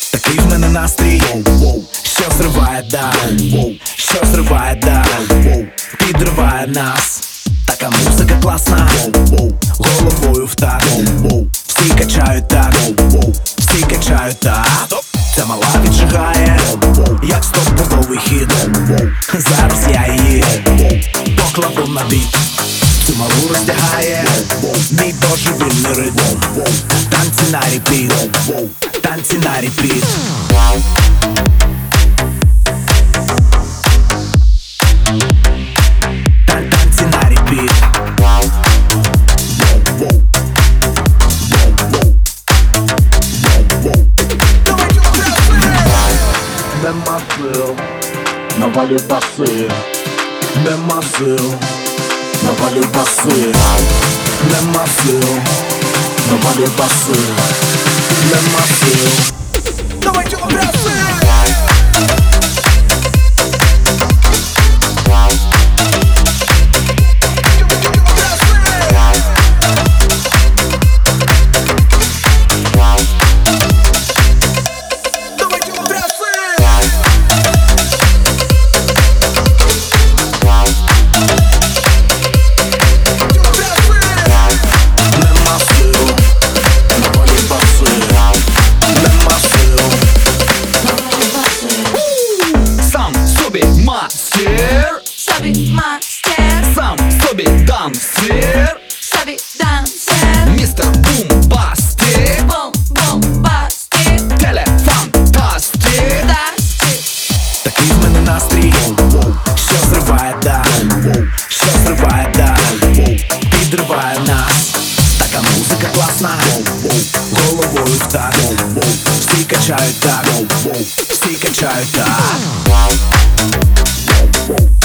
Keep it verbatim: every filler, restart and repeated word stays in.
Такий в мене настрій, що зриває далі, що зриває далі, підриває нас. Така музика класна, головою в такт. Всі качають так, всі качають так. Ця мала віджигає, як стоп-бобовий хід. Зараз я її покладу на біт. Цю малу роздягає мій божевільний ритм. Танці на репіт, танці на репіт. Танці на репіт. Нема сил, навалю баси. Нема сил, навалю баси. Нема сил, навалю баси. Нема сил. Давайте обрясы! Мастер, собі мастер, сам собі дамсер, собі дамсер, містер Бумбастик, бум-бум-бастик, телефантастик. Такий в мене настрій, що зриває далі, що зриває далі, підриває нас. Така музика класна, головою в такт. Всі качають так, всі качають так.